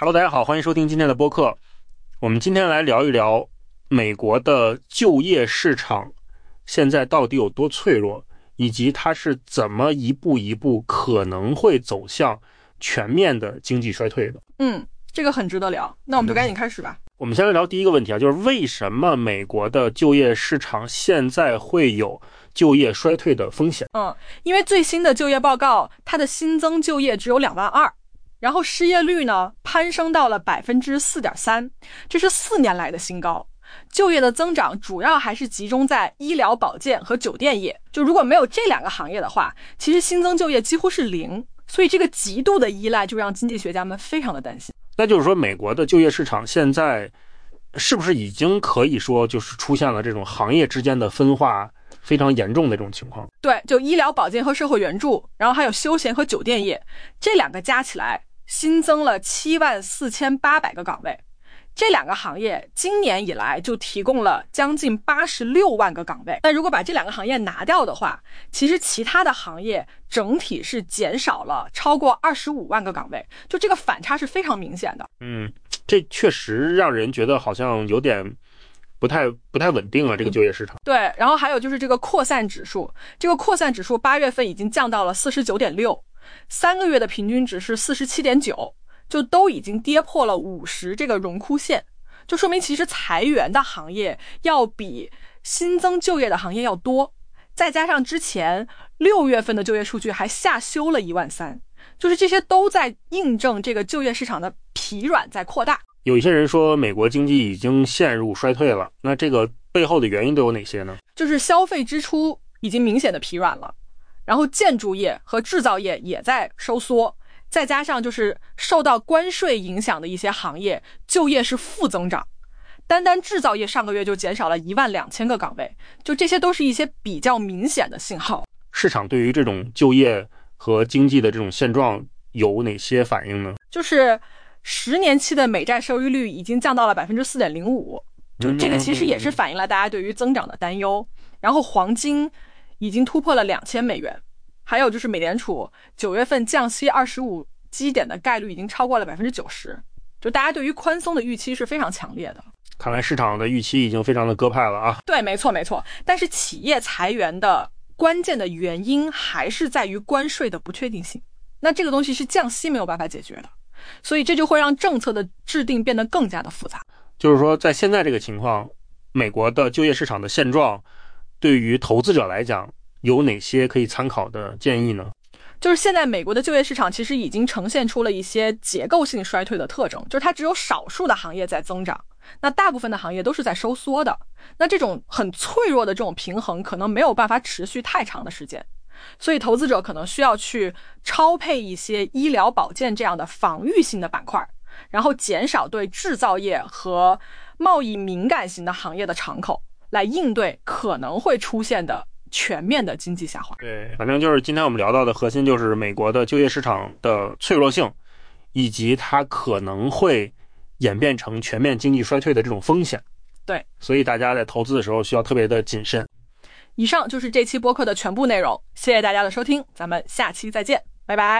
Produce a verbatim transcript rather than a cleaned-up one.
Hello， 大家好，欢迎收听今天的播客。我们今天来聊一聊美国的就业市场现在到底有多脆弱，以及它是怎么一步一步可能会走向全面的经济衰退的。 嗯，这个很值得聊，那我们就赶紧开始吧。 嗯、我们先来聊第一个问题啊，就是为什么美国的就业市场现在会有就业衰退的风险？ 嗯，因为最新的就业报告，它的新增就业只有两万二。然后失业率呢攀升到了 百分之四点三， 这是四年来的新高。就业的增长主要还是集中在医疗保健和酒店业，就如果没有这两个行业的话，其实新增就业几乎是零，所以这个极度的依赖就让经济学家们非常的担心。 那就是说美国的就业市场现在是不是已经可以说就是出现了这种行业之间的分化非常严重的这种情况？ 对，就医疗保健和社会援助，然后还有休闲和酒店业，这两个加起来新增了七万四千八百个岗位，这两个行业今年以来就提供了将近八十六万个岗位。但如果把这两个行业拿掉的话，其实其他的行业整体是减少了超过二十五万个岗位，就这个反差是非常明显的。 嗯，这确实让人觉得好像有点不太不太稳定了，这个就业市场。 对，然后还有就是这个扩散指数，这个扩散指数八月份已经降到了 四十九点六，三个月的平均值是 四十七点九， 就都已经跌破了五十这个荣枯线，就说明其实裁员的行业要比新增就业的行业要多。再加上之前六月份的就业数据还下修了一万三，就是这些都在印证这个就业市场的疲软在扩大。 有一些人说美国经济已经陷入衰退了，那这个背后的原因都有哪些呢？ 就是消费支出已经明显的疲软了，然后建筑业和制造业也在收缩，再加上就是受到关税影响的一些行业就业是负增长，单单制造业上个月就减少了一万两千个岗位，就这些都是一些比较明显的信号。 市场对于这种就业和经济的这种现状有哪些反应呢？ 就是十年期的美债收益率已经降到了 百分之四点零五， 就这个其实也是反映了大家对于增长的担忧。然后黄金已经突破了两千美元，还有就是美联储九月份降息二十五基点的概率已经超过了 百分之九十， 就大家对于宽松的预期是非常强烈的。 看来市场的预期已经非常的鸽派了啊。 对，没错没错。但是企业裁员的关键的原因还是在于关税的不确定性，那这个东西是降息没有办法解决的，所以这就会让政策的制定变得更加的复杂。 就是说在现在这个情况，美国的就业市场的现状对于投资者来讲有哪些可以参考的建议呢？ 就是现在美国的就业市场其实已经呈现出了一些结构性衰退的特征，就是它只有少数的行业在增长，那大部分的行业都是在收缩的。那这种很脆弱的这种平衡可能没有办法持续太长的时间，所以投资者可能需要去超配一些医疗保健这样的防御性的板块，然后减少对制造业和贸易敏感型的行业的敞口，来应对可能会出现的全面的经济下滑。 对，反正就是今天我们聊到的核心就是美国的就业市场的脆弱性，以及它可能会演变成全面经济衰退的这种风险。 对， 所以大家在投资的时候需要特别的谨慎。 以上就是这期播客的全部内容，谢谢大家的收听，咱们下期再见，拜拜。